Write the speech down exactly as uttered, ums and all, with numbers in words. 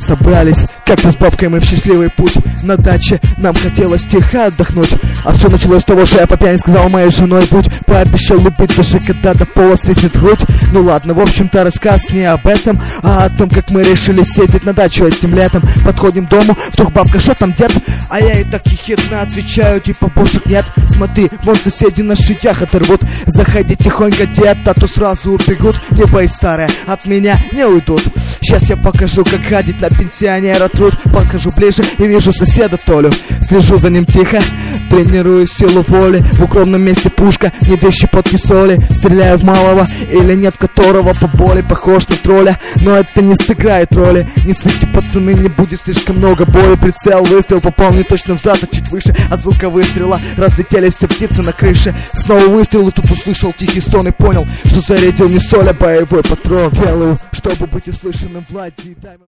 Собрались как-то с бабкой мы в счастливый путь. На даче нам хотелось тихо отдохнуть. А все началось с того, что я по пьяни сказал моей женой: будь, пообещал любить, даже когда до пола свистнет грудь. Ну ладно, в общем-то рассказ не об этом, а о том, как мы решили съездить на дачу этим летом. Подходим к дому, вдруг бабка: что там, дед? А я ей так ехидно отвечаю, типа: божек нет. Смотри, вон соседи на шитях оторвут. Заходи тихонько, дед, а то сразу убегут. Не боись, старая, от меня не уйдут. Сейчас я покажу, как гадить на пенсионера труд. Подхожу ближе и вижу соседа Толю. Слежу за ним тихо, тренирую силу воли. В укромном месте пушка, где щепотки соли. Стреляю в малого, или нет, которого по боли похож на тролля. Но это не сыграет роли. Не сыпьте, пацаны, не будет слишком много боли. Прицел, выстрел попал не точно в зад, а чуть выше. От звука выстрела разлетелись все птицы на крыше. Снова выстрел, и тут услышал тихий стон и понял, что зарядил не соль, а боевой патрон. Делаю, чтобы быть услышанным, Влади.